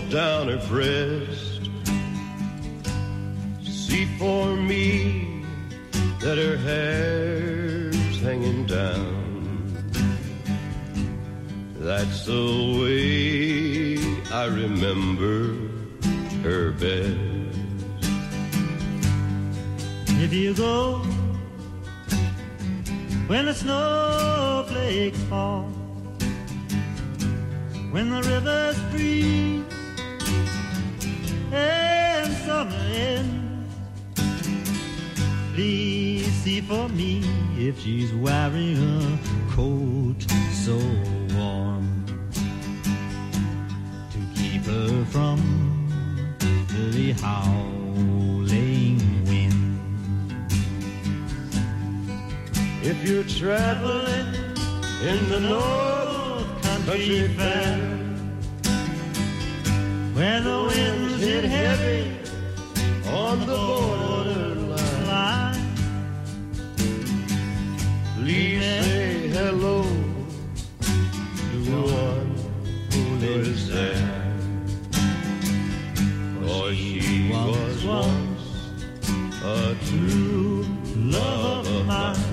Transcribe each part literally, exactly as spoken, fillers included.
down her breast. See for me that her hair's hanging down. That's the way I remember her best. If you go when the snowflakes fall, when the rivers freeze and summer ends, please see for me if she's wearing a coat so warm to keep her from the howling wind. If you're traveling in the North Country Fair, where the winds hit heavy on the borderline, please say hello to one who lives there. For she was once a true love of mine.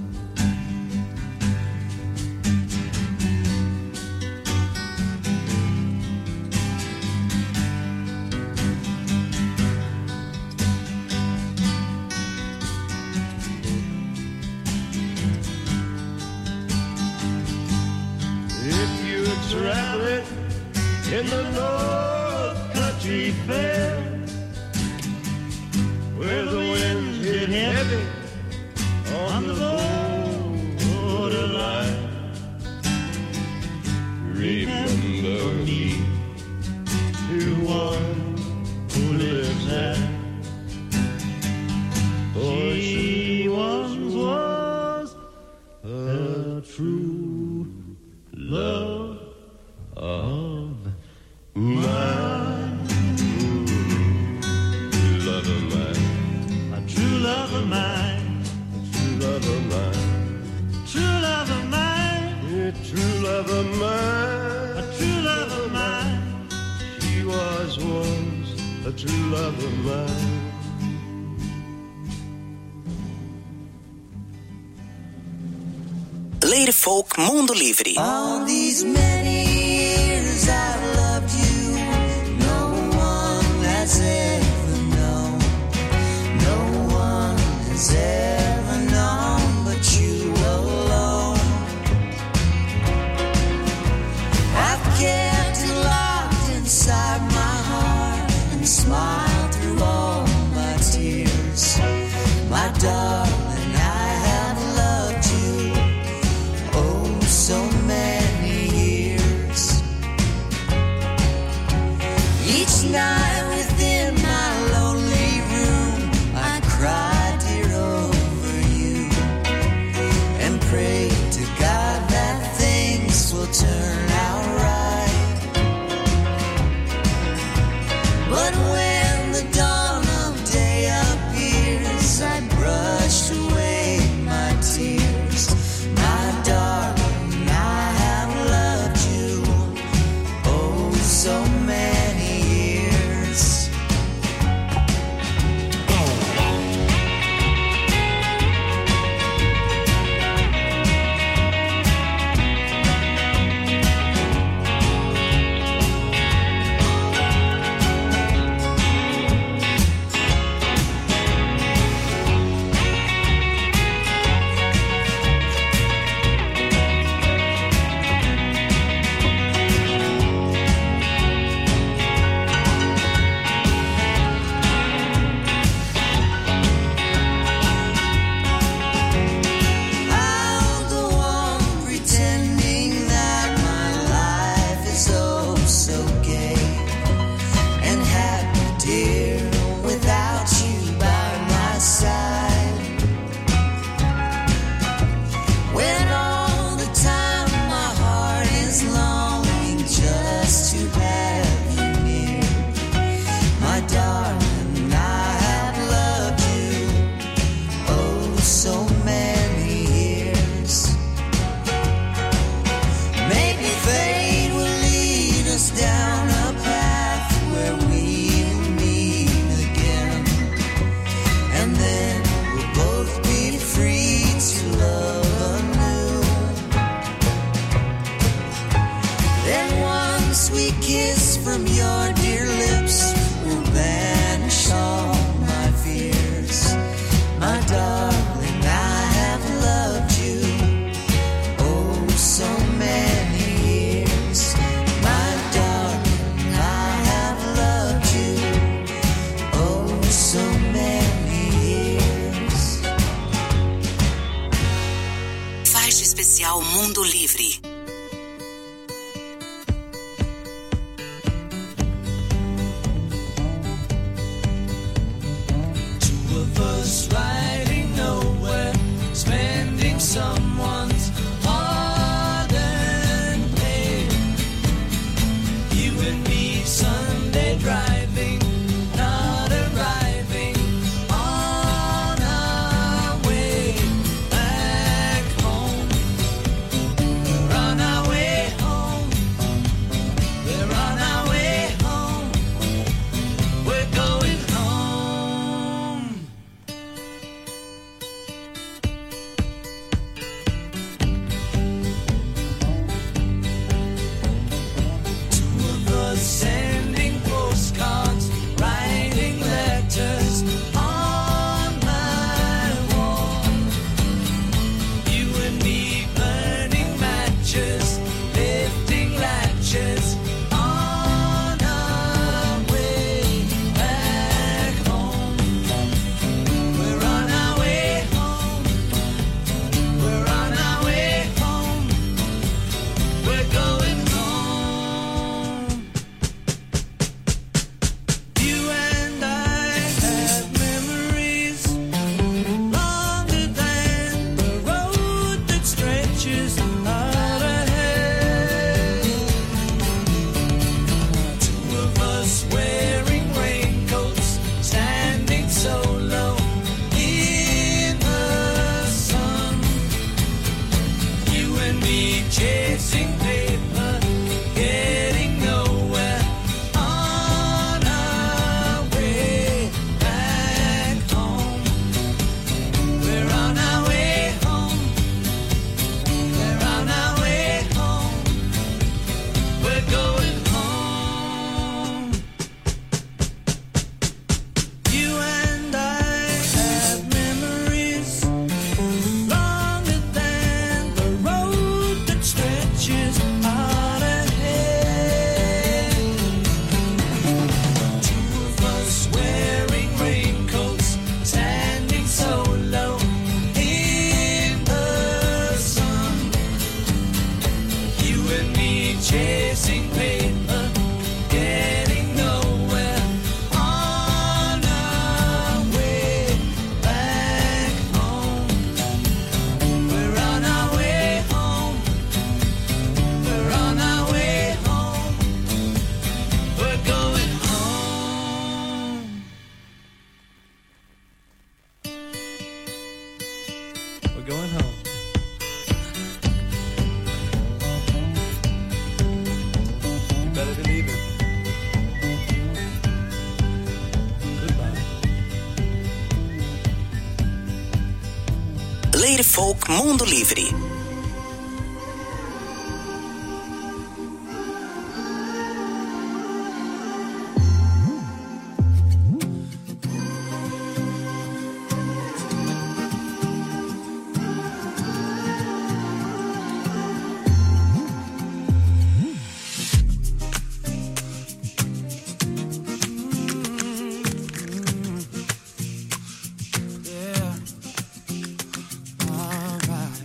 Traveling in the North Country Fair, where the winds hit heavy on the borderline, remember me to one who lives there. For she once was a true love of mine. True love of mine. A true love of mine. True love of mine. True love of mine. Yeah, true love of mine. A true love of mine. She was once a true love of mine. Lady Folk Mundo Livre. All these many years I've loved you, no one has ever known, no one has ever known but you alone. I've kept it locked inside my heart and smiled through all my tears. My darling, I have loved you oh so many years. Each night within my lonely room I cry tear over you and pray to God that things will turn out right. But when the dawn of day appears, I brush away my tears. My darling, I have loved you oh so many years. I'll go on pretending that my life is oh so gay and happy, dear, without you by my side. When all the time my heart is longing just to have you near. My darling, I have loved you oh so many years. Maybe fate will lead us down a path sweet kiss from your dear lips will banish all my fears. My darling, I have loved you oh so many years. My darling, I have loved you oh so many years. Faixa especial Mundo Livre. Riding nowhere, spending someone's hard-earned pay. You and me Sunday driving, not arriving on our way back home. We're on our way home. We're on our way home. We're going home. Sending postcards, writing letters on my wall. You and me burning matches, lifting latches on our way back home. We're on our way home. We're on our way home. We're going home. Chasing paper, getting nowhere on our way back home. We're on our way home. We're on our way home. We're going home. You and I have memories longer than the road that stretches out ahead. Two of us wearing raincoats, standing so low in the sun. You and me chasing paper, getting nowhere on our way back home. We're on our way home. We're on our way home. We're going home. We're going home. You better believe it. Goodbye. Lady Folk Mundo Livre. Yeah. All right.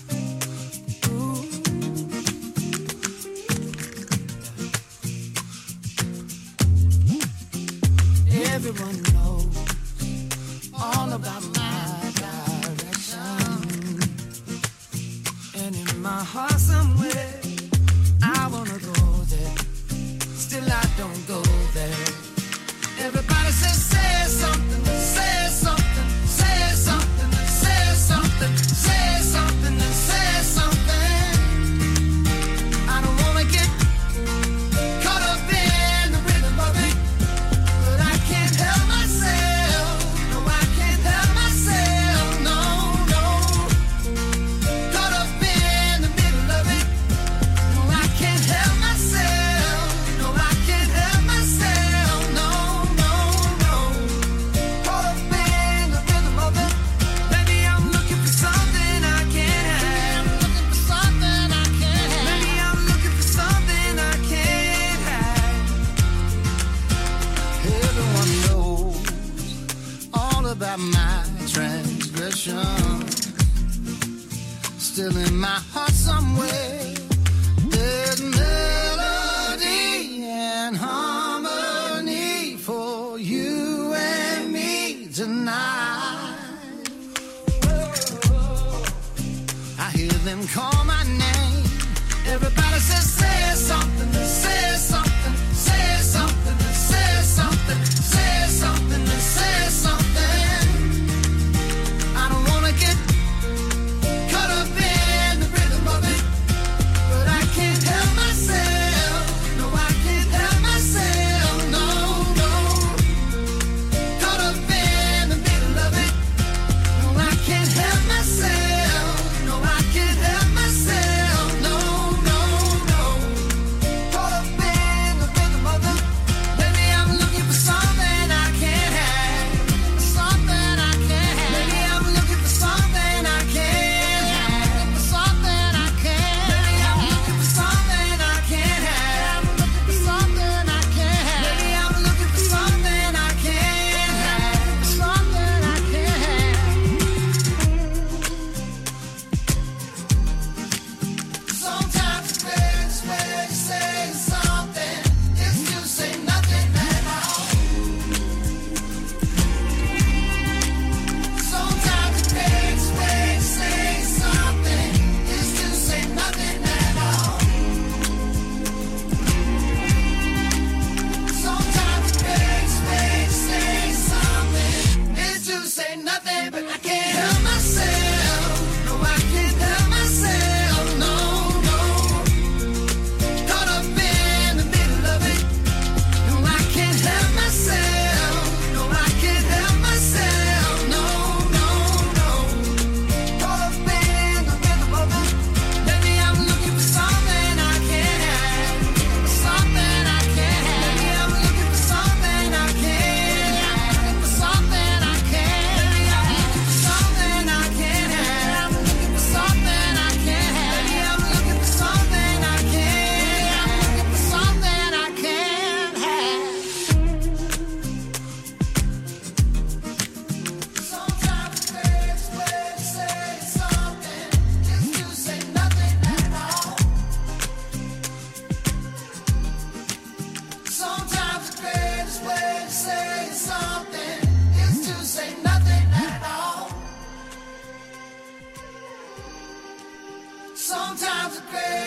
Everyone knows all about my direction, and in my heart somewhere I wanna go there. Still I don't go there. Everybody says say something, say something, say something, say something, say something, say something. I don't wanna get caught up in the rhythm of it, but I can't help myself. No, I can't help myself. No, no. Caught up in the middle of it. No, I can't help myself.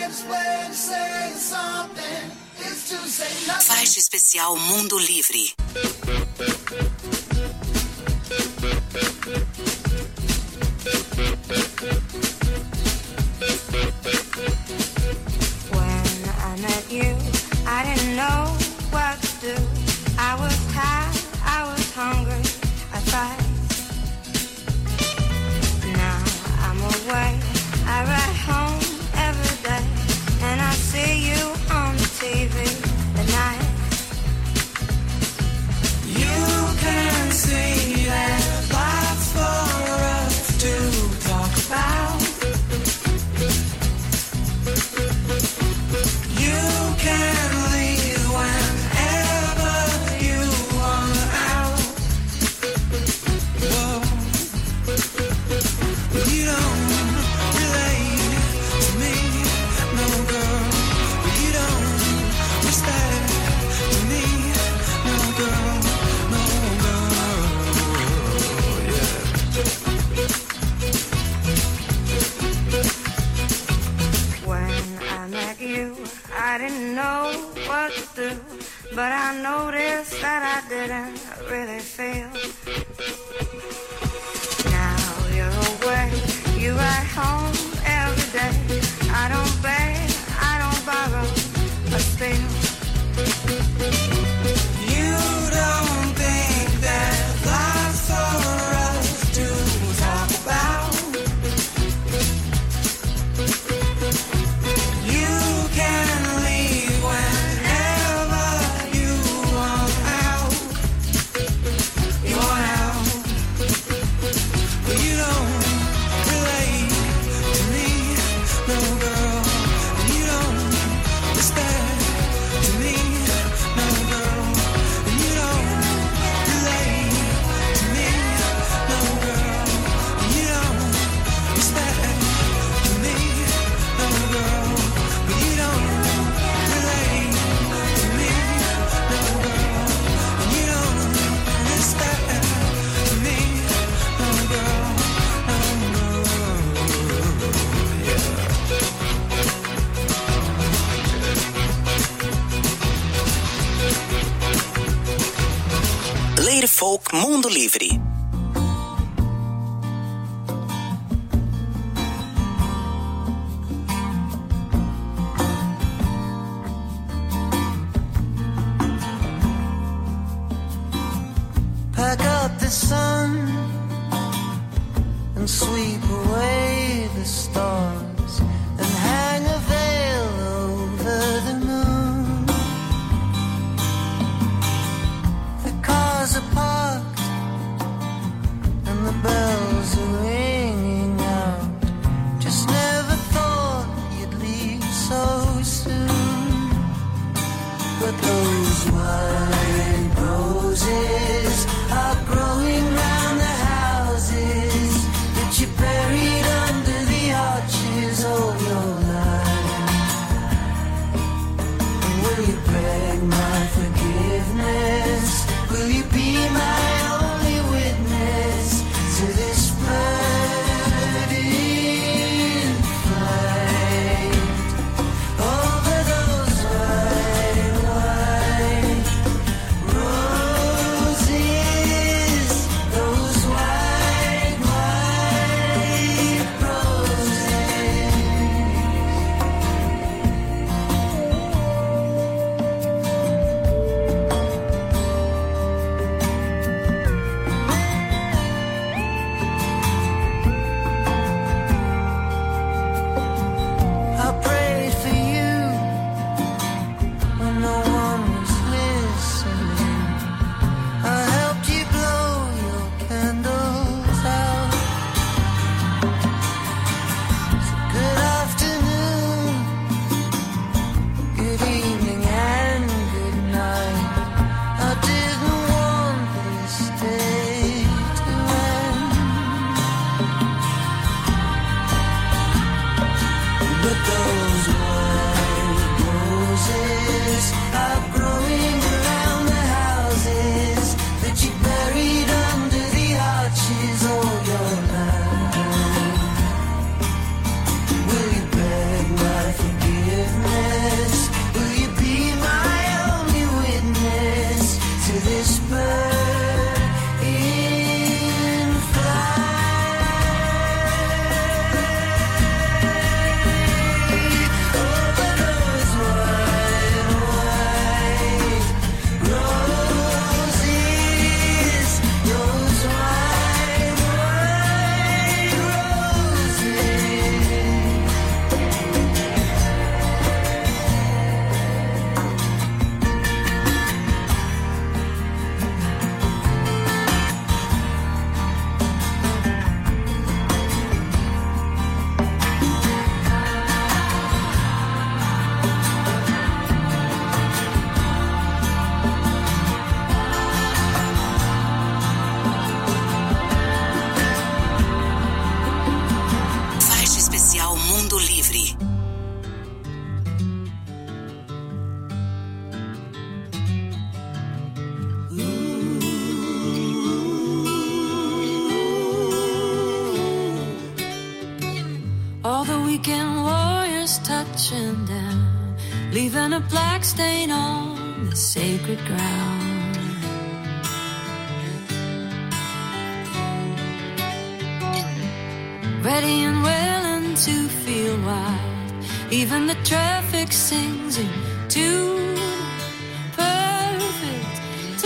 Faixa especial Mundo Livre. When I met you, I didn't know what to do. I was tired, I was hungry, I tried. Now I'm away, I ride home every day, and I see you on the T V at night. You can see that life's for us to talk about. You can leave whenever you want out. Whoa. You don't relate to me, no girl. You don't respect to me, no girl, no girl. Yeah. When I met you, I didn't know what to do, but I noticed that I didn't really feel. Now you're away, you ride home every day. I don't beg, I don't borrow, I steal. You don't think that life's for us to talk about. You can leave whenever you want out. You want out. But you don't relate to me, no girl. You don't respect to me, no girl. You don't relate to me, no girl. You don't respect to me, no girl. But you don't relate to me, no girl. You don't respect to me, no girl, no Lady Folk Mundo Livre. Pack up the sun and sweep away the stars and hang a veil over the moon. The cars are parked and the bells are ringing out. Just never thought you'd leave so soon. But those white roses are growing round the houses that you buried under the arches all your life. And will you beg my forgiveness? Will you be my only witness to this burning flight over those white, white roses, those white, white roses. a black stain on the sacred ground. Ready and willing to feel wild, even the traffic sings in tune. Perfect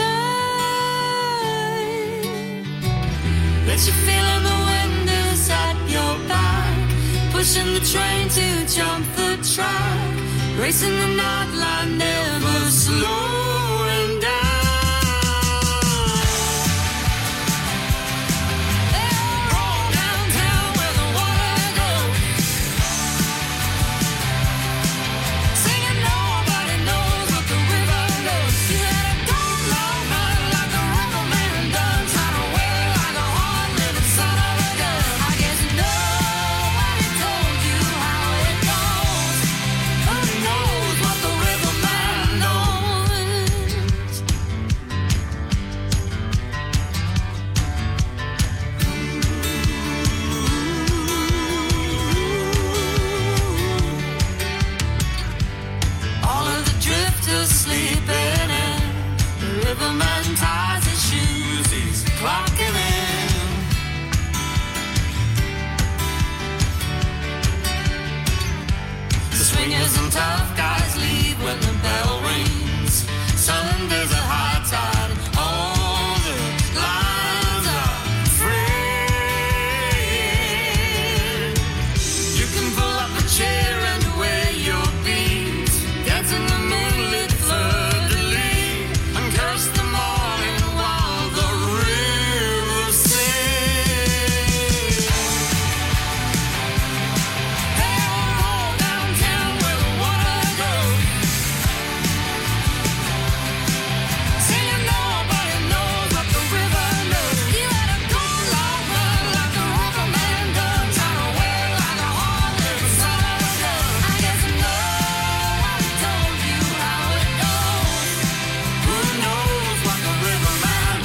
time. That you feel in the wind is at your back, pushing the train to jump the track, racing the night line, never slowing down. Tough guys leave when the bell rings. Sunday's a high tide and all the lines are free. You can pull up a chair and wear your beads, dance in the moonlit fleur-de-lis, and curse the morning while the river sings. Hey, all downtown where the water goes, singing nobody knows what the river knows. You let it go long run like a riverman does, trying to wear like a horn in the son of a gun. I guess nobody told you how it goes. Who knows what the riverman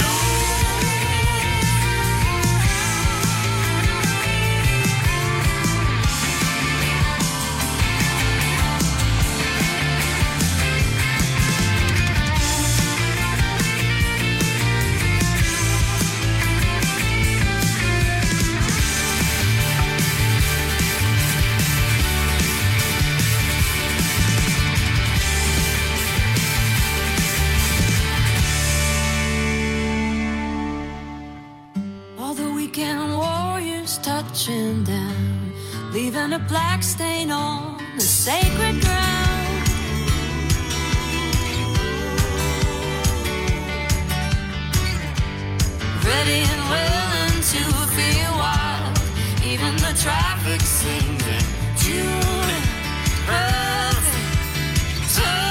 all the weekend warriors touching down, leaving a black stain on the sacred ground. Ready and willing to feel wild, even the traffic sings in tune. Perfect time.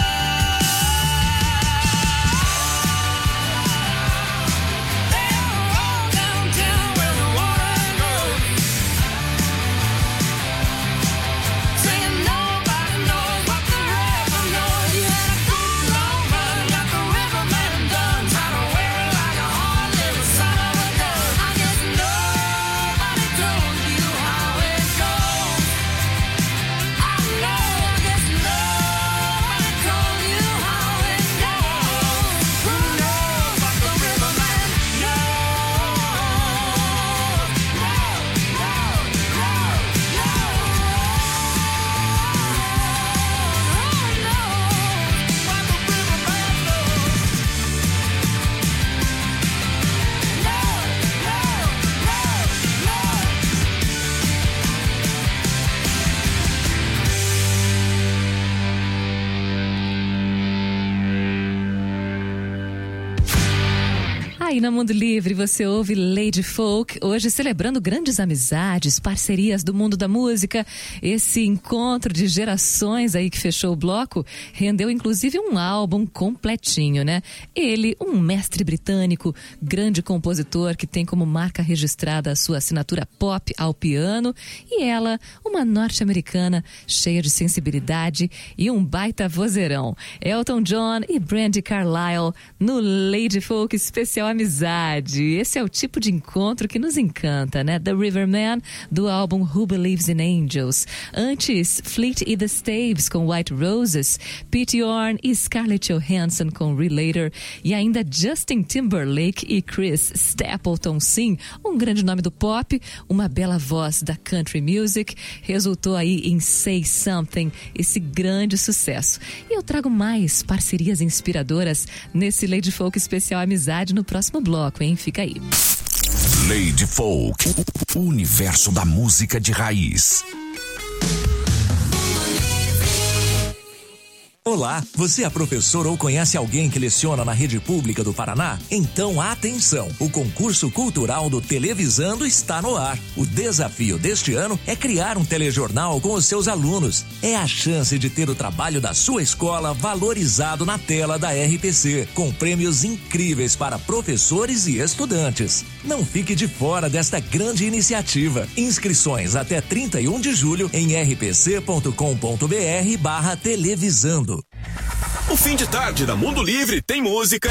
Aí na Mundo Livre você ouve Lady Folk, hoje celebrando grandes amizades, parcerias do mundo da música. Esse encontro de gerações aí que fechou o bloco rendeu inclusive um álbum completinho, né? Ele, um mestre britânico, grande compositor que tem como marca registrada a sua assinatura pop ao piano, e ela, uma norte-americana cheia de sensibilidade e um baita vozeirão. Elton John e Brandi Carlile no Lady Folk especial amizade. Esse é o tipo de encontro que nos encanta, né? The Riverman, do álbum Who Believes in Angels. Antes, Fleet e The Staves com White Roses, Pete Orne e Scarlett Johansson com Relator, e ainda Justin Timberlake e Chris Stapleton, sim, um grande nome do pop, uma bela voz da country music, resultou aí em Say Something, esse grande sucesso. E eu trago mais parcerias inspiradoras nesse Lady Folk especial Amizade no próximo bloco, hein? Fica aí. Lady Folk, o universo da música de raiz. Olá, você é professor ou conhece alguém que leciona na rede pública do Paraná? Então atenção, o concurso cultural do Televisando está no ar. O desafio deste ano é criar um telejornal com os seus alunos. É a chance de ter o trabalho da sua escola valorizado na tela da R P C, com prêmios incríveis para professores e estudantes. Não fique de fora desta grande iniciativa. Inscrições até trinta e um de julho em r p c ponto com ponto b r barra televisando. O fim de tarde da Mundo Livre tem música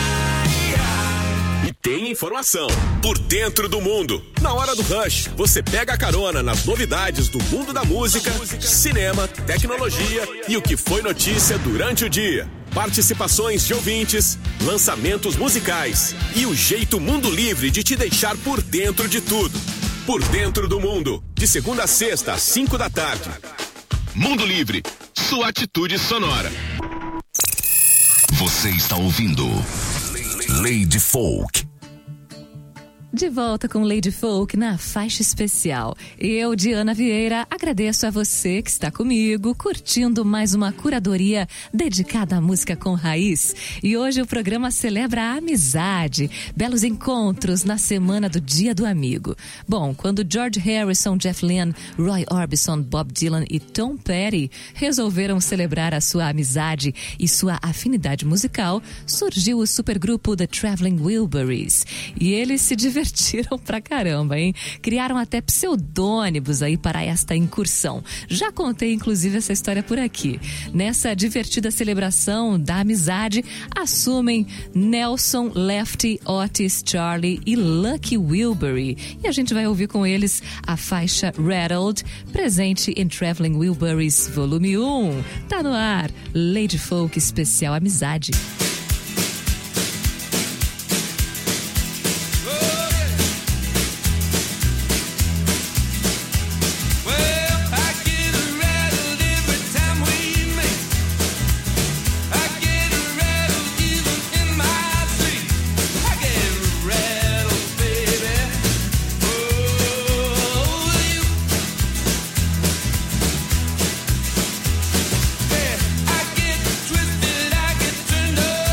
e tem informação. Por dentro do mundo. Na hora do rush, você pega a carona nas novidades do mundo da música, cinema, tecnologia e o que foi notícia durante o dia. Participações de ouvintes, lançamentos musicais e o jeito Mundo Livre de te deixar por dentro de tudo. Por dentro do mundo, de segunda a sexta às cinco da tarde. Mundo Livre, sua atitude sonora. Você está ouvindo Lady Folk. De volta com Lady Folk na faixa especial. Eu, Diana Vieira, agradeço a você que está comigo, curtindo mais uma curadoria dedicada à música com raiz. E hoje o programa celebra a amizade, belos encontros na semana do Dia do Amigo. Bom, quando George Harrison, Jeff Lynne, Roy Orbison, Bob Dylan e Tom Petty resolveram celebrar a sua amizade e sua afinidade musical, surgiu o supergrupo The Traveling Wilburys. E eles se divertiram Divertiram pra caramba, hein? Criaram até pseudônimos aí para esta incursão. Já contei, inclusive, essa história por aqui. Nessa divertida celebração da amizade, assumem Nelson, Lefty, Otis, Charlie e Lucky Wilbury. E a gente vai ouvir com eles a faixa Rattled, presente em Traveling Wilburys Volume um. Tá no ar, Lady Folk Especial Amizade. I get twisted, I get turned up.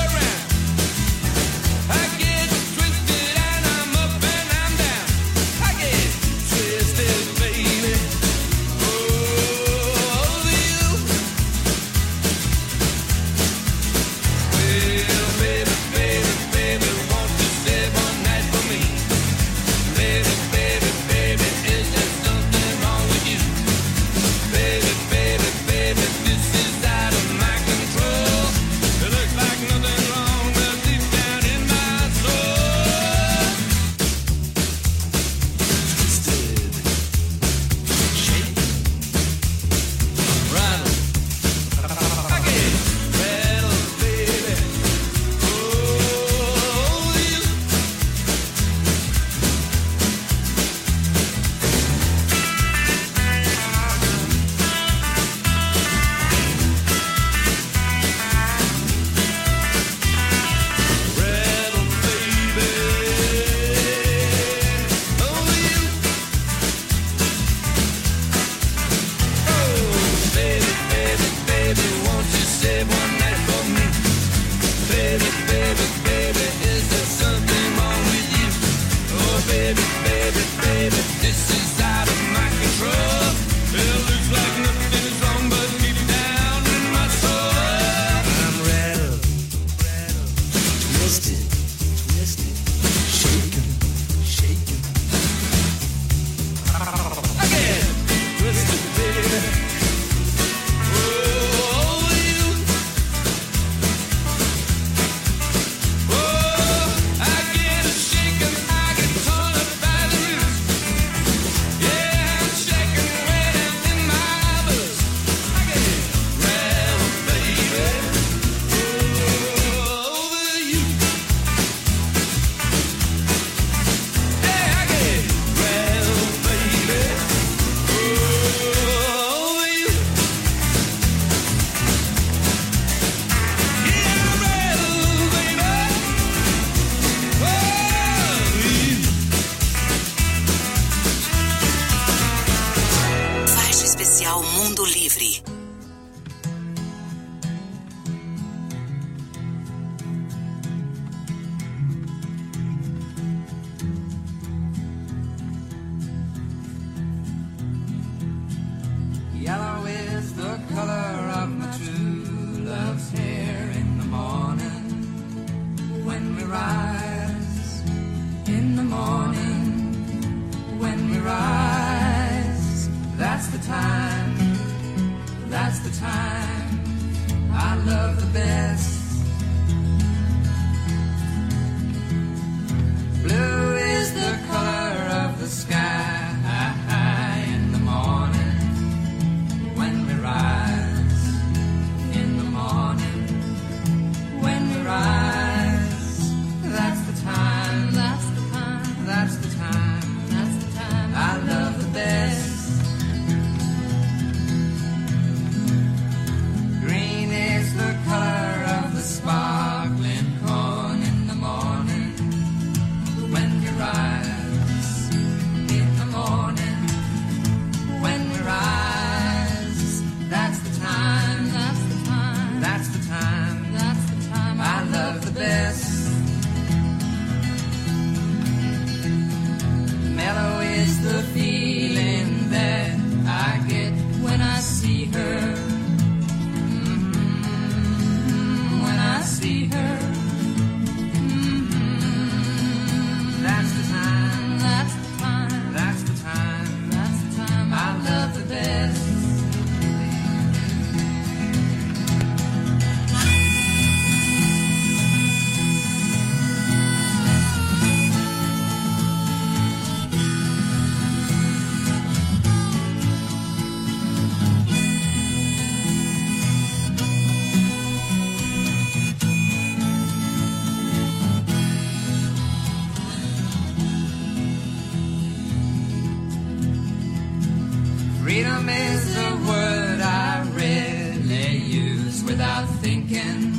is a word I rarely use without thinking.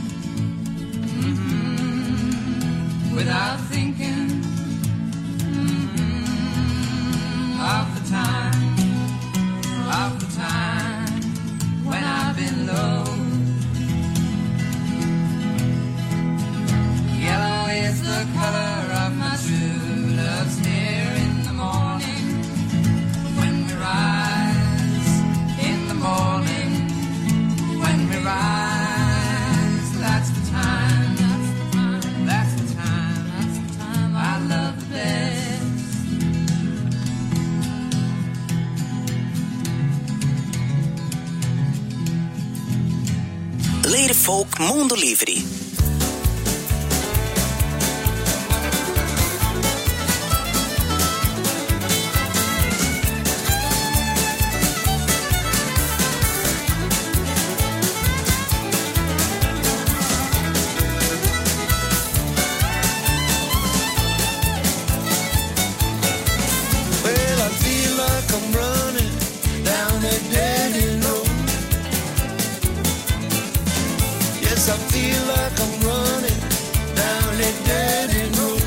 Mm-hmm. Without thinking. Mm-hmm. Of the time, of the time when I've been low. Yellow is the color of my true love's hair in the morning. When we rise in the morning, when we rise, that's the time, that's the time, that's the time, that's the time I love the best. Lady Folk Mundo Livre. I feel like I'm running down a dead end road.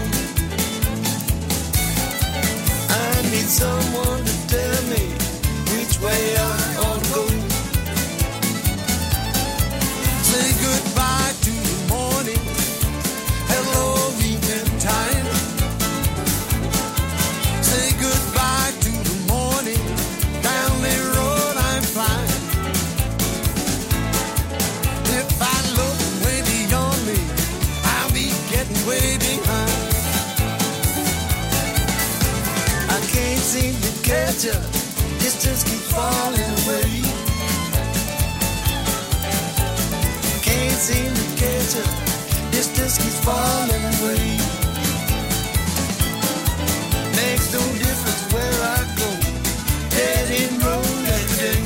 I need someone to tell me which way I ought to go. Say goodbye to the morning, hello evening time. Say goodbye to the morning, down the road I'm flying. If I look way beyond me, I'll be getting way behind. I can't seem to catch up, distance keeps falling away. Can't seem to catch up, distance keeps falling away. Makes no difference where I go, dead end road every day.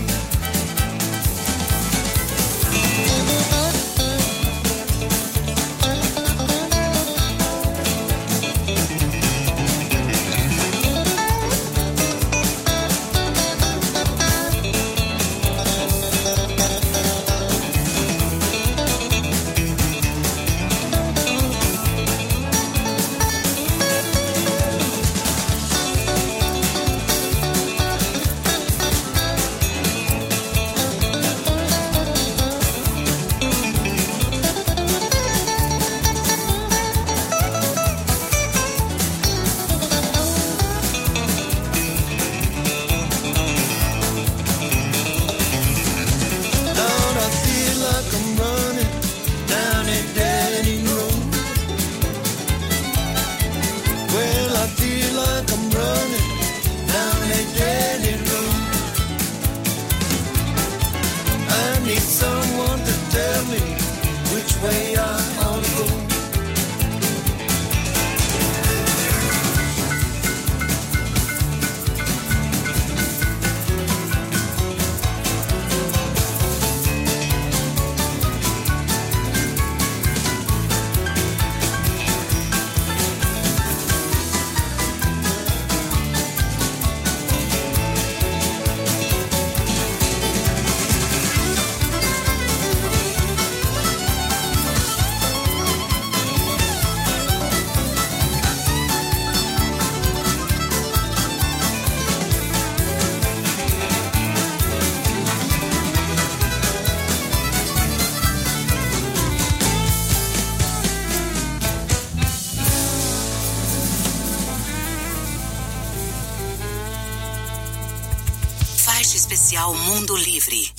Especial Mundo Livre.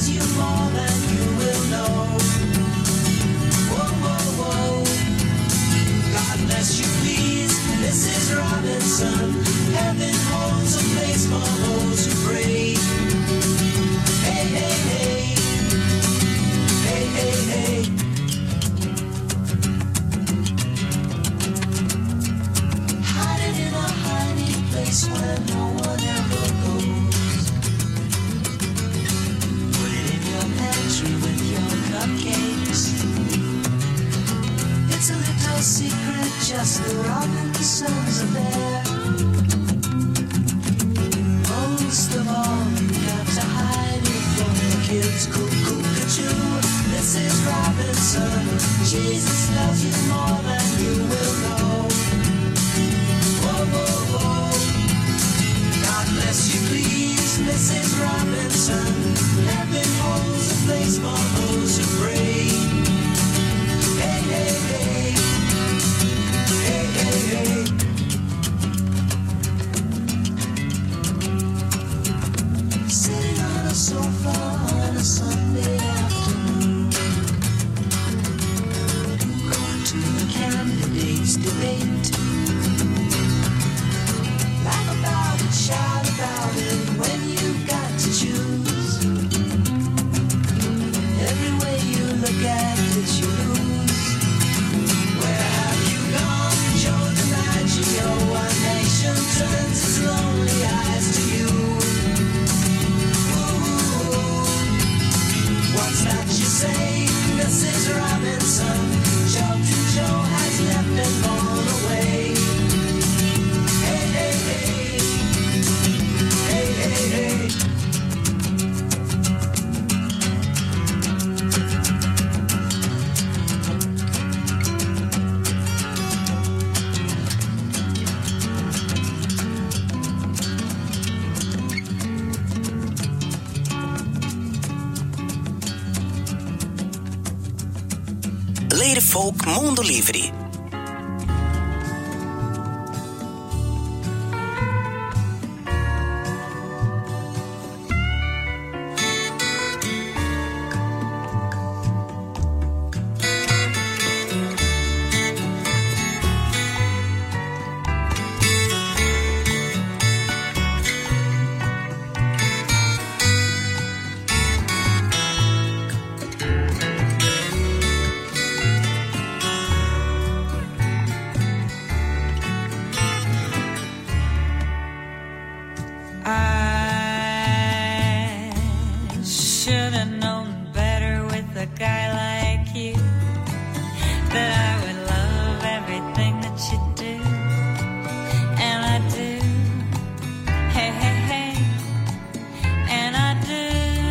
loves you more than you will know. Whoa, whoa, whoa. God bless you, please, Missus Robinson. Heaven holds a place for those who pray. Hey, hey, hey. Hey, hey, hey. Hiding in a hiding place where no one ever goes. Put it in your pantry with your cupcakes. It's a little secret, just the Robinsons are there. Most of all, you got to hide it from the kids. Cuckoo-cuckoo, Missus Robinson. Jesus loves you more than you will know. Whoa, whoa, whoa. God bless you, please, Missus Robinson. Heaven holds a place for those who pray. Hey, hey, hey. Hey, hey, hey. Sitting on a sofa on a Sunday afternoon, going to the candidates' debate. Laugh about it, shout about it when you've got to choose. Every way you look at it, you lose. Where have you gone, Joe DiMaggio? One nation turns its lonely eyes to you. What's that you say, Missus Robinson? Joe to Joe has left and gone away. Hey, hey, hey. Hey, hey, hey. Lady Folk Mundo Livre. I should have known better with a guy like you, that I would love everything that you do, and I do. Hey, hey, hey, and I do.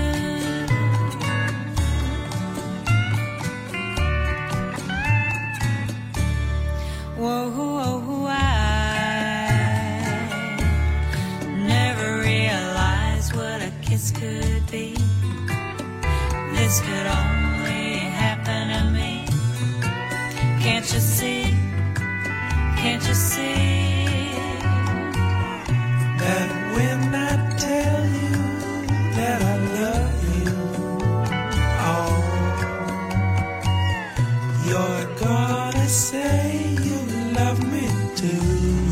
Whoa, whoa, whoa, I never realized what a kiss could be. This could only happen to me. Can't you see? Can't you see? That when I tell you that I love you, oh, you're gonna say you love me too.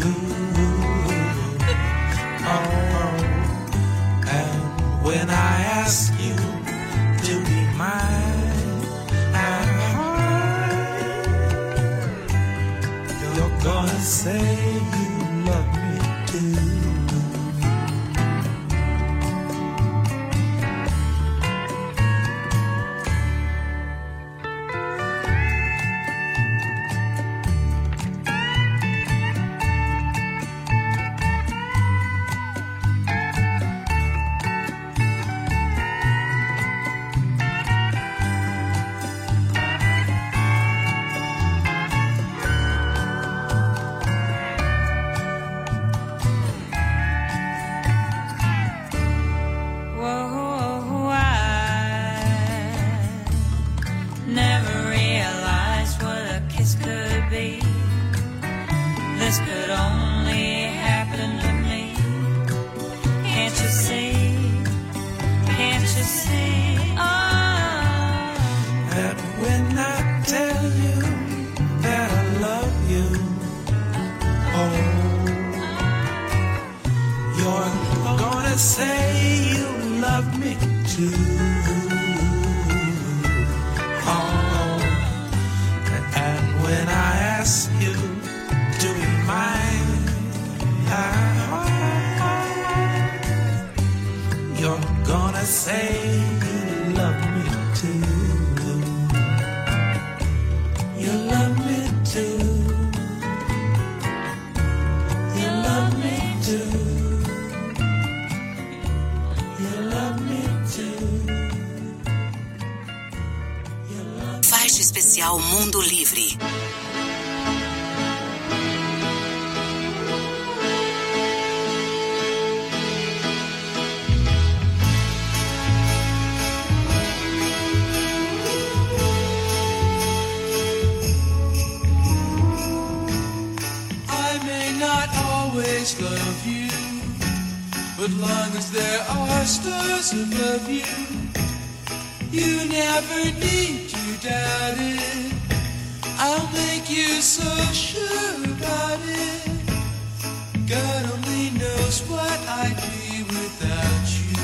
Oh, and when I ask you to be mine, you're gonna say you love me too. Whoa, I never realized what a kiss could be. This could only happen to me. Can't you see? Can't you see? Oh, you. Oh, you're gonna say you love me too. Oh, and when I ask you, do you mind? You're gonna say you love me too. You love me too. You love me too. You love me too. Faixa especial Mundo Livre. Love you, but long as there are stars above you, you never need to doubt it. I'll make you so sure about it. God only knows what I'd be without you.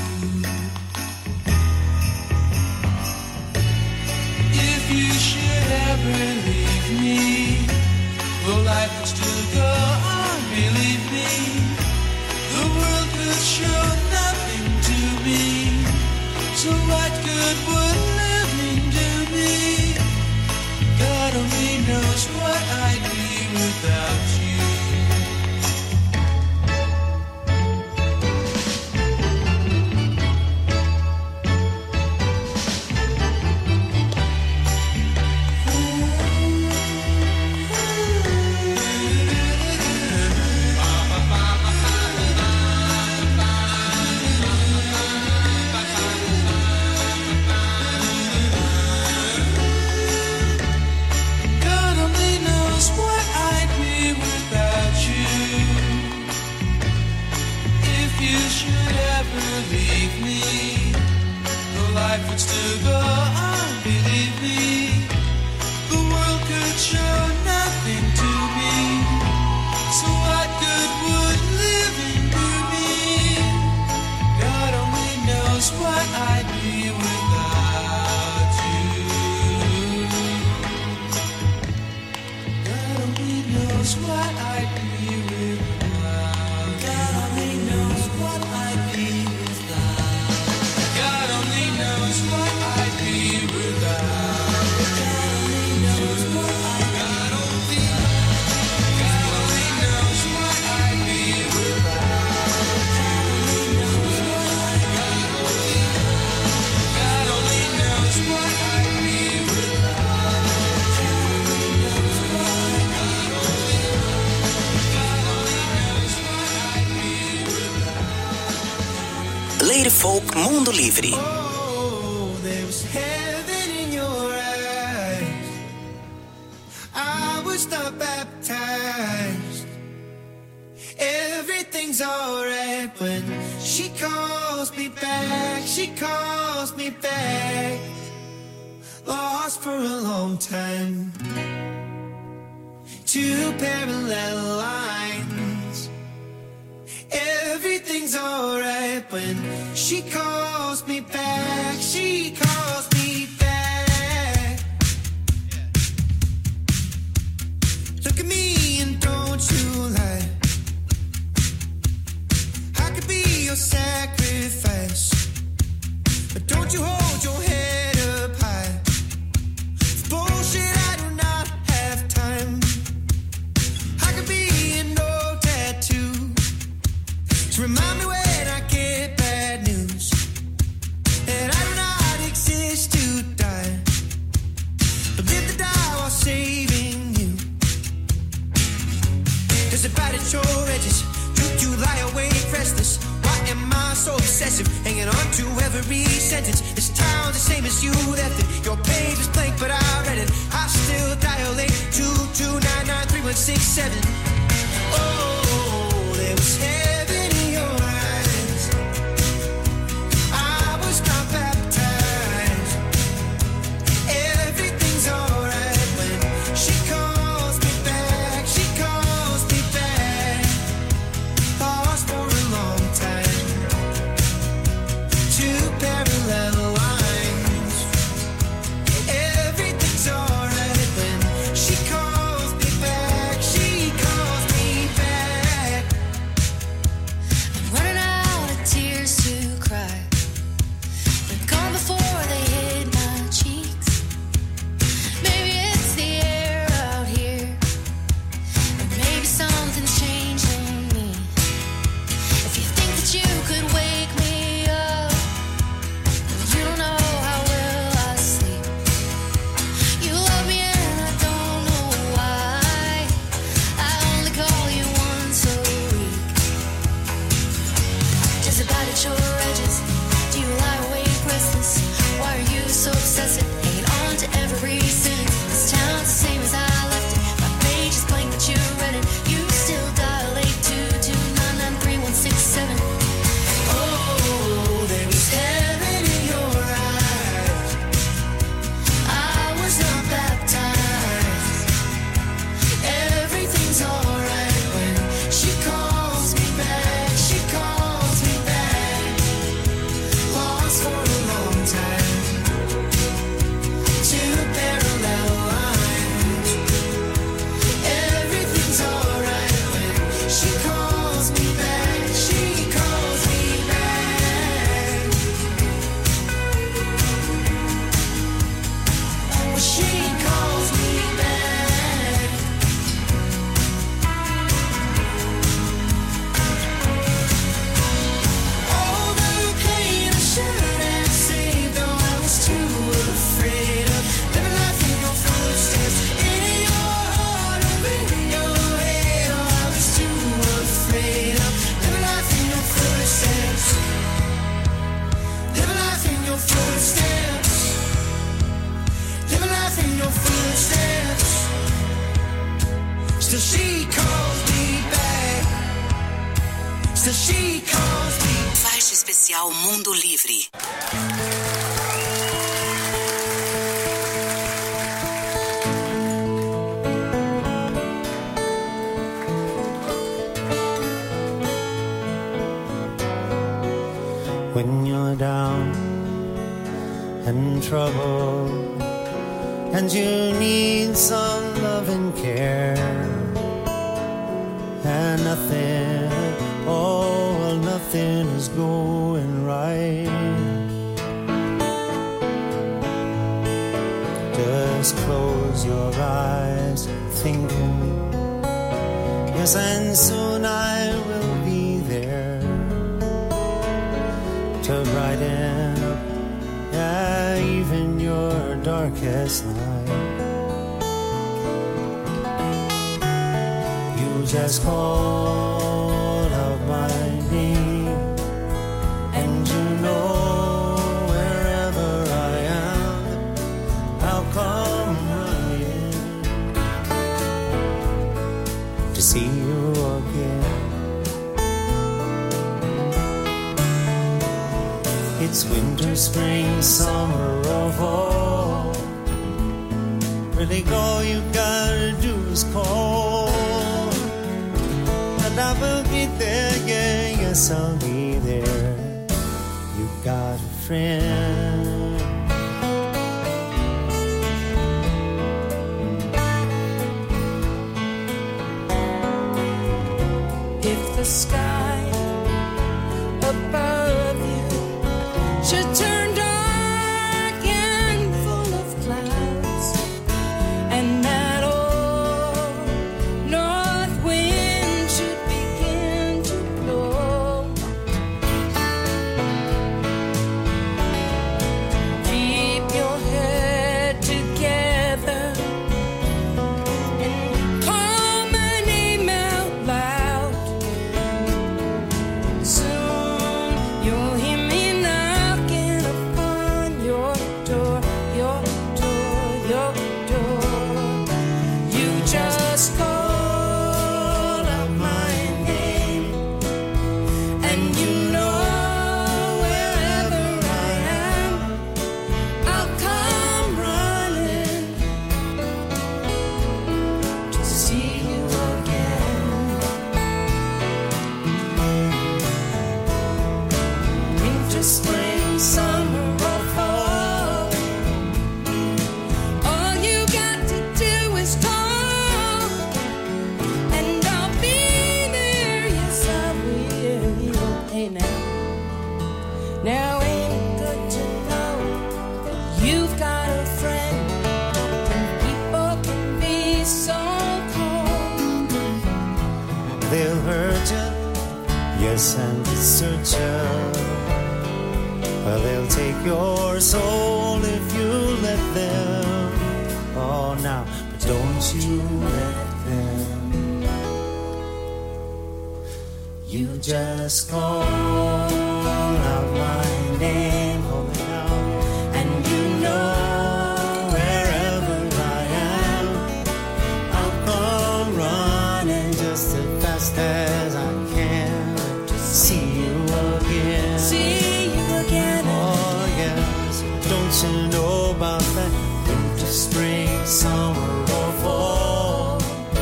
If you should ever leave me, well, life would still go on, believe me. The world could show nothing to me. So what good would living do me? God only knows what I'd be without you. Life would still go on, believe me. The world could show nothing to me. So what good would living do me? God only knows what I'd be without you. God only knows what I'd be without. God only knows what I'd be without. God only knows what I'd be without. God only knows what I'd God only God only knows what I'd be without. God only knows what I'd God only God only knows what I'd be without. God only knows what I'd God only God only knows what I'd be without. Lady Folk Mundo Livre. Not baptized. Everything's alright when she calls me back. She calls me back. Lost for a long time. Two parallel lines. Everything's alright when she calls me back. She calls me back. Look at me and don't you lie. I could be your sacrifice, but don't you hold your head up high. For bullshit, I do not have time. I could be an old tattoo to remind me when I get bad news that I do not exist to die, but live to die while saving. About at your edges, do you lie awake restless? Why am I so obsessive, hanging on to every sentence? This town's the same as you left it. Your page was blank, but I read it. I still dial eight two two nine nine three one six seven. Oh, there was heaven in your eyes. I was not baptized. Everything's alright when she calls me back. Still she calls me back. Still she calls me. Faixa especial Mundo Livre. When you're down and trouble and you need some love and care and nothing, oh well, nothing is going right. Just close your eyes thinking, yes, and soon I will be there to brighten up, yeah, even your darkest night. You just call out my name, and you know wherever I am, I'll come running to see you again. It's winter, spring, summer, or fall. Really all you gotta do is call, and I will be there, yeah, yes, I'll be there. You got a friend. If the sky above you should turn dark and full of clouds, and that old north wind should begin to blow, keep your head together and call my name out loud. Soon you'll hear me knocking upon your door, your door, your door. You just call out my name, and you know wherever I am, I'll come running to see you again. Winter, spring, summer, or fall, all you got to do is call, and I'll be there, yes I will. Hey now, now ain't it good to know that you've got a friend when people can be so cold? They'll hurt you, yes, and desert you. Well, they'll take your soul if you let them. Oh, now, but don't you let them. You just call out my name, call it out, and you know wherever I am, I'll come running just as fast as I can to see you again. See you again. Oh yes, don't you know about that winter, spring, summer, or fall?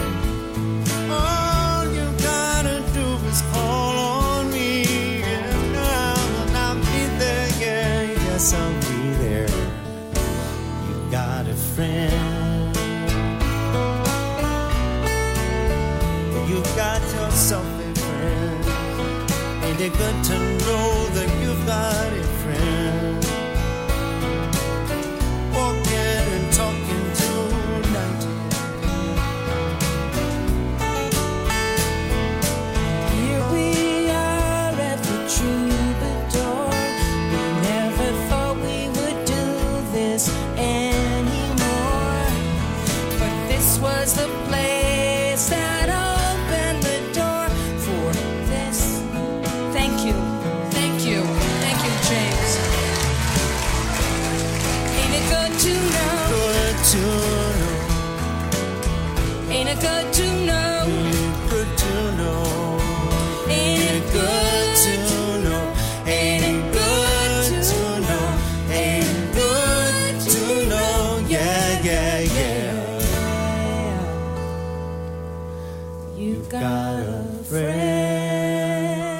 All you gotta do is call on me, and I'll, I'll be there, yeah, yes, I'll be there. You got a friend. You got yourself a friend. Ain't it good to know that you've got a friend? Walking and talking tonight. Here we are at the Troubadour. We never thought we would do this anymore, but this was the place that opened the door for this. Thank you, thank you, thank you, James. you've got a friend.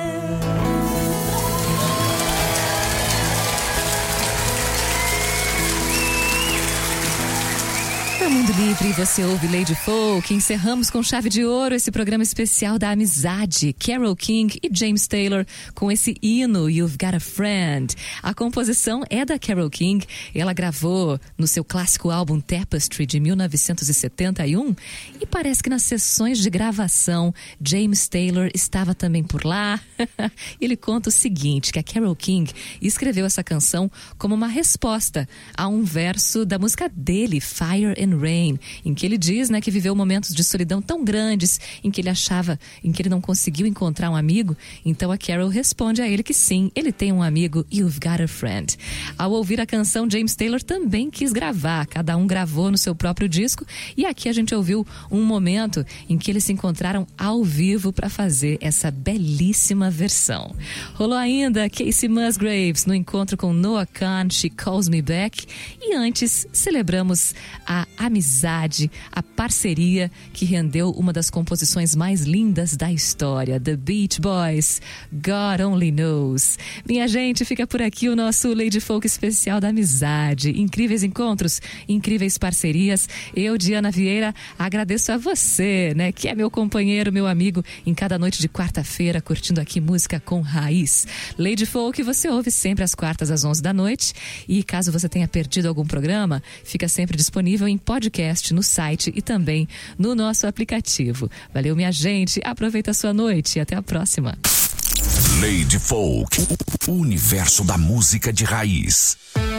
No Mundo Livre, você ouve Lady Folk. Encerramos com chave de ouro esse programa especial da amizade. Carole King e James Taylor com esse hino You've Got a Friend. A composição é da Carole King. Ela gravou no seu clássico álbum Tapestry de mil novecentos e setenta e um. E parece que nas sessões de gravação, James Taylor estava também por lá. Ele conta o seguinte, que a Carole King escreveu essa canção como uma resposta a um verso da música dele, Fire and Rain, em que ele diz, né, que viveu momentos de solidão tão grandes em que ele achava, em que ele não conseguiu encontrar um amigo. Então a Carol responde a ele que sim, ele tem um amigo, You've Got a Friend. Ao ouvir a canção, James Taylor também quis gravar, cada um gravou no seu próprio disco, e aqui a gente ouviu um momento em que eles se encontraram ao vivo para fazer essa belíssima versão. Rolou ainda Casey Musgraves no encontro com Noah Kahan, She Calls Me Back, e antes celebramos a amizade, a parceria que rendeu uma das composições mais lindas da história, The Beach Boys, God Only Knows. Minha gente, fica por aqui o nosso Lady Folk especial da amizade. Incríveis encontros, incríveis parcerias. Eu, Diana Vieira, agradeço a você, né, que é meu companheiro, meu amigo, em cada noite de quarta-feira, curtindo aqui música com raiz. Lady Folk você ouve sempre às quartas às onze da noite, e caso você tenha perdido algum programa, fica sempre disponível em podcast, no site e também no nosso aplicativo. Valeu, minha gente. Aproveita a sua noite e até a próxima. Lady Folk, o universo da música de raiz.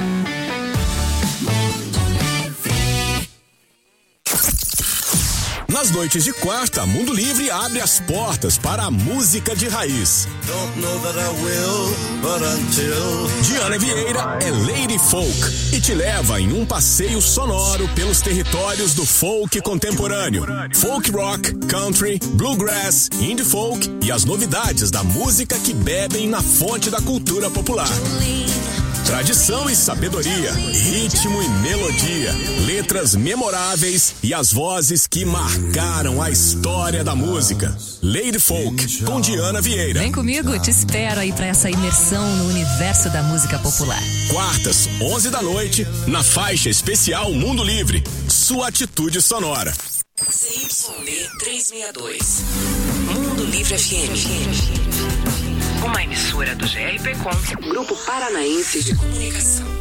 Nas noites de quarta, Mundo Livre abre as portas para a música de raiz. Don't know that I will, but until Diana Vieira é Lady Folk e te leva em um passeio sonoro pelos territórios do folk contemporâneo. Folk rock, country, bluegrass, indie folk e as novidades da música que bebem na fonte da cultura popular. Tradição e sabedoria, ritmo e melodia, letras memoráveis e as vozes que marcaram a história da música. Lady Folk, com Diana Vieira. Vem comigo, te espero aí pra essa imersão no universo da música popular. Quartas, onze da noite, na faixa especial Mundo Livre, sua atitude sonora. C Y B trezentos e sessenta e dois, Mundo Livre F M. Uma emissora do G R P Com, Grupo Paranaense de Comunicação.